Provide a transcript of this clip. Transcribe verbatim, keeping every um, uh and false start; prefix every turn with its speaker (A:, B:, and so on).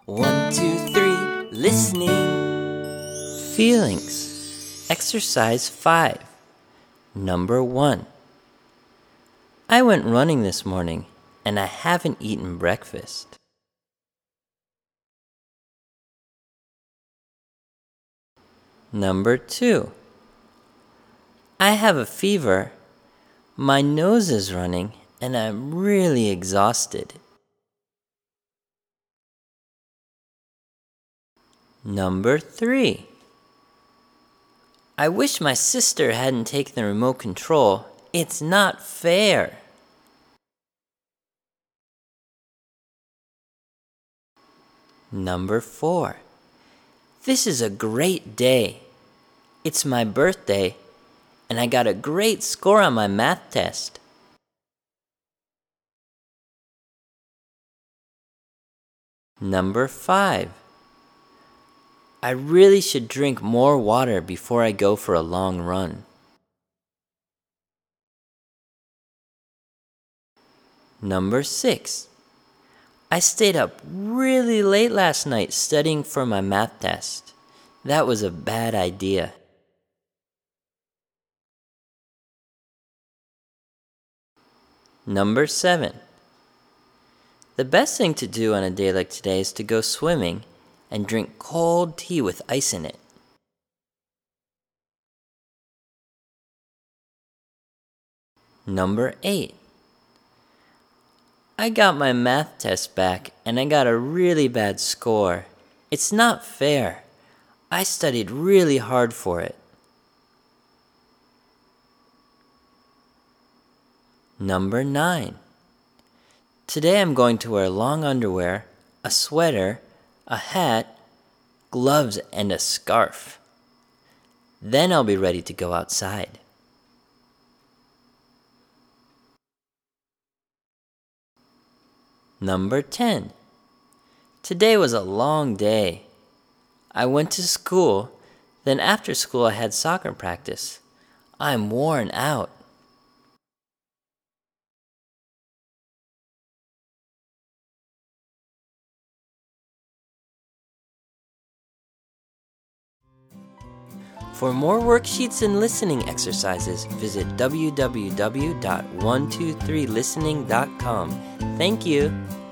A: One, two, three, listening. Feelings. Exercise five. Number one. I went running this morning and I haven't eaten breakfast. Number two. I have a fever, my nose is running, and I'm really exhausted. Number three. I wish my sister hadn't taken the remote control. It's not fair. Number four. This is a great day. It's my birthday, and I got a great score on my math test. Number five. I really should drink more water before I go for a long run. Number six. I stayed up really late last night studying for my math test. That was a bad idea. Number seven. The best thing to do on a day like today is to go swimming and drink cold tea with ice in it. Number eight. I got my math test back and I got a really bad score. It's not fair. I studied really hard for it. Number nine. Today I'm going to wear long underwear, a sweater, a hat, gloves, and a scarf. Then I'll be ready to go outside. Number ten. Today was a long day. I went to school, then after school I had soccer practice. I'm worn out. For more worksheets and listening exercises, visit w w w dot one two three listening dot com. Thank you.